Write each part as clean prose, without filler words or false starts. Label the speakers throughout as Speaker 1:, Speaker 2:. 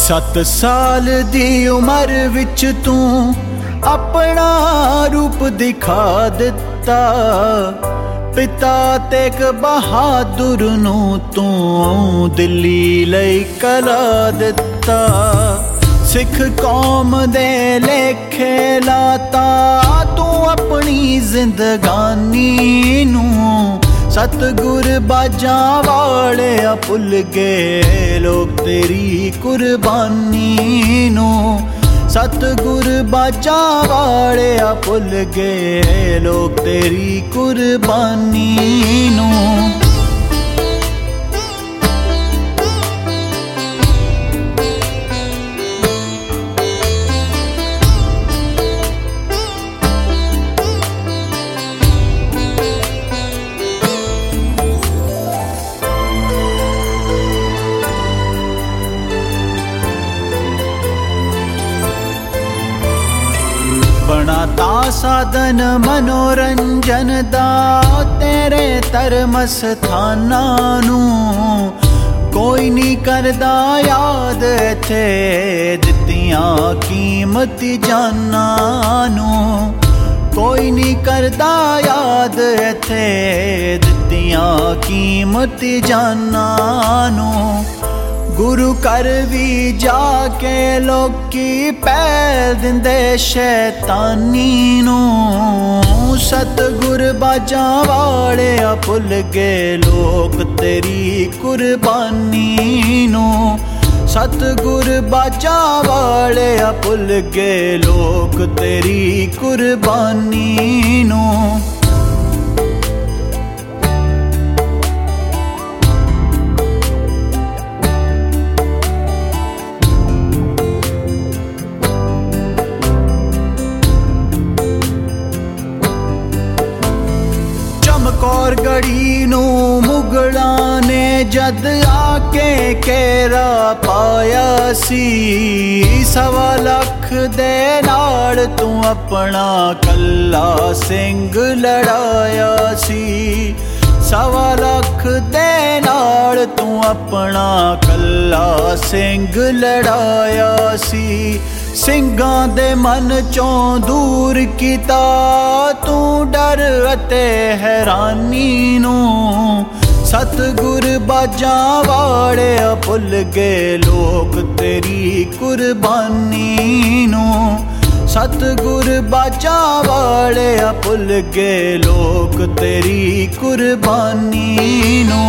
Speaker 1: 7 साल दी उम्र विच तू अपना रूप दिखा दिता। पिता तेग बहादुर नू तू दिल्ली लई कला दिता। सिख कौम दे लेखे लाता तू अपनी जिंदगानी नू। सतगुर बाजा वाले भुल गए लोग तेरी कुर्बानी नू। सतगुर बाजा वाले भुल गए लोग तेरी कुर्बानी नू। बनाता साधन मनोरंजन दा तेरे धर्म स्थाना नू। कोई नहीं करदा याद इत्थे दित्तियां कीमती जाना नू। कोई नहीं करदा याद इत्थे दित्तियां कीमती जाना नू। गुरु घर भी जाके लोकी पैर दिंदे शैतानी नू। सतगुर बाजा वाले भुल गए लोग तेरी कुर्बानी नू। सतगुर बाजा वाले भुल गए लोग तेरी कुर्बानी नू। चमकौर गढ़ी नू मुगला ने जद आके केरा पाया सी। 1.25 लाख दे नाल तू अपना कल्ला सिंह लड़ाया सी। 1.25 लाख दे नाल तू अपना कल्ला सिंह लड़ाया सी। ਸਿੰਘਾਂ ਦੇ मन चों दूर कीता तू डर अते हैरानी नू। सतगुर बाजा वाले भुल गए लोग तेरी कुर्बानी नू। सतगुर बाजा वाले भुल गए लोग तेरी कुर्बानी नू।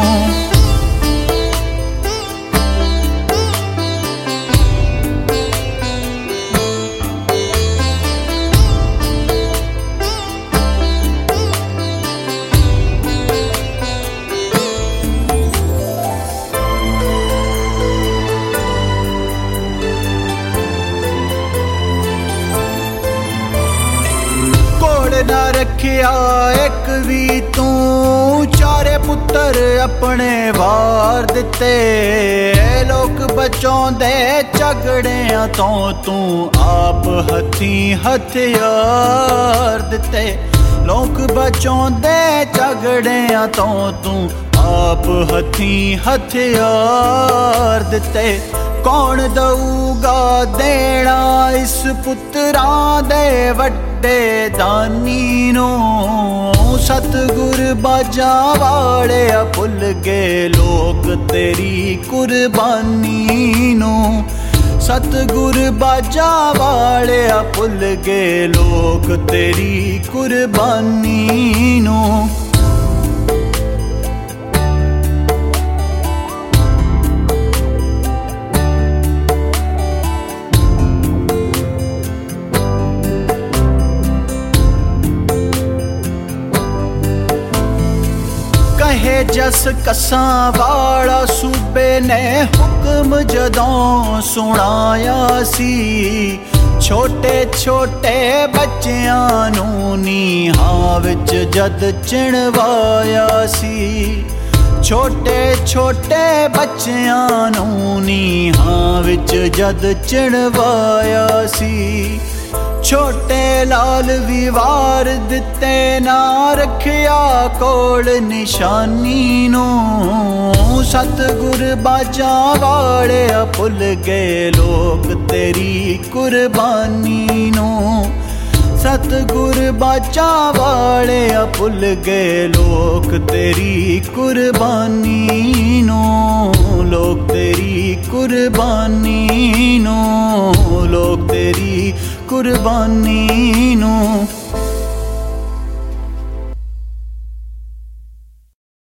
Speaker 1: ना रखिया एक भी तू 4 पुत्र अपने वार दिते। लोग बचों दे झगड़ियां तो तू आप हथी हथियार दिते। लोग बचों दे झगड़ियां तो तू आप हथी हथियार दिते। कौन दऊगा देना इस पुत्रां दे वड्डे दानी नू। सतगुर बाजा वाले भुल गए लोग तेरी कुर्बानी नू। सतगुर बाजा वाले भुल गए लोग तेरी कुर्बानी नू। कहे जस कसां वाला सूबे ने हुक्म जदों सुनाया सी। छोटे छोटे बच्चियां नू नीहां विच जद चिणवाया सी। छोटे छोटे बच्चियां नू नीहां विच जद चिणवाया सी। छोटे लाल भी वार दिते ना रखिया कोल निशानी नू सतगुर बाजा वाले भुल गए लोग तेरी कुर्बानी नू सतगुर बाजा वाले भुल गए लोग तेरी कुर्बानी नू लोग तेरी कुर्बानी नू लोग तेरी कुर्बानी नू